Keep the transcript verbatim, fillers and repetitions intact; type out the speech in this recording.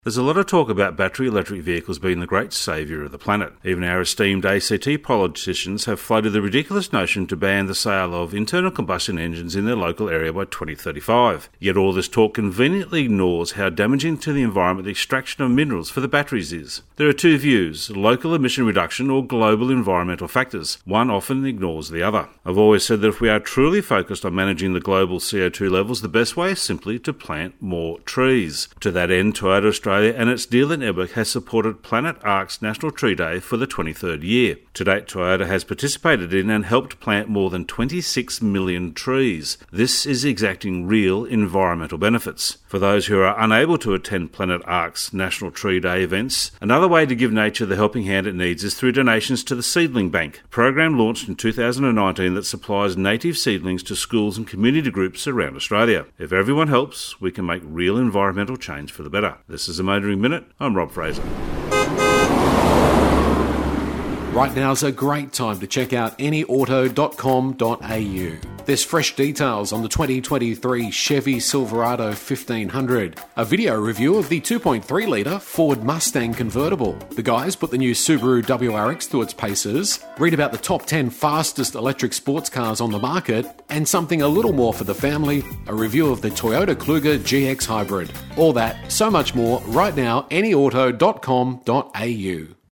There's a lot of talk about battery electric vehicles being the great saviour of the planet. Even our esteemed A C T politicians have floated the ridiculous notion to ban the sale of internal combustion engines in their local area by twenty thirty-five. Yet all this talk conveniently ignores how damaging to the environment the extraction of minerals for the batteries is. There are two views, local emission reduction or global environmental factors. One often ignores the other. I've always said that if we are truly focused on managing the global C O two levels, the best way is simply to plant more trees. To that end, Toyota Australia and its dealer network has supported Planet Ark's National Tree Day for the twenty-third year. To date, Toyota has participated in and helped plant more than twenty-six million trees. This is exacting real environmental benefits. For those who are unable to attend Planet Ark's National Tree Day events, another way to give nature the helping hand it needs is through donations to the Seedling Bank, a program launched in two thousand nineteen that supplies native seedlings to schools and community groups around Australia. If everyone helps, we can make real environmental change for the better. This is a Motoring Minute. I'm Rob Fraser. Right now's a great time to check out any auto dot com dot a u. There's fresh details on the twenty twenty-three Chevy Silverado fifteen hundred, a video review of the two point three litre Ford Mustang convertible. The guys put the new Subaru W R X through its paces, read about the top ten fastest electric sports cars on the market, and something a little more for the family, a review of the Toyota Kluger G X Hybrid. All that, so much more, right now, any auto dot com dot a u.